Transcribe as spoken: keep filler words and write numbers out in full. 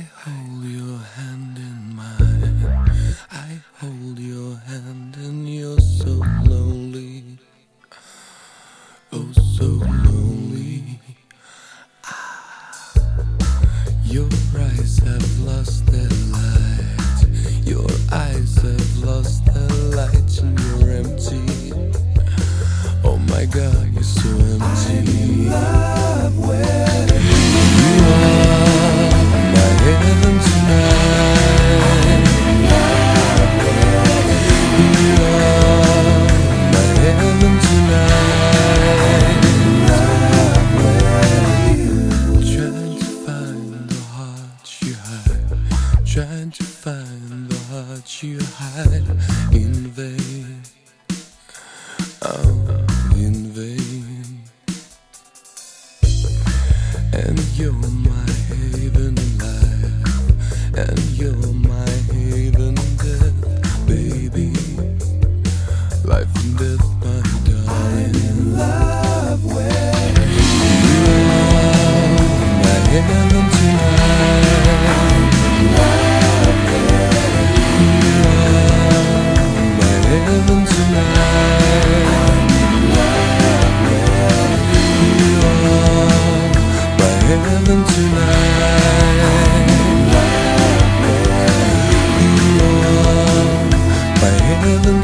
I hold your hand in mine. I hold your hand and you're so lonely. Oh, so lonely. Ah. Your eyes have lost their light. Your eyes have lost their light and you're empty. Oh my God, you're so empty. I'm in love with you. Are my heaven tonight. You are my heaven tonight. Trying to find the heart you hide. Trying to find the heart you hide in vain. Oh, in vain. And you're my haven in life, and you're my haven in death, baby. Life and death, my darling. I'm in love with you. Are my heaven tonight. You are my heaven tonight. You are my heaven tonight. You are my heaven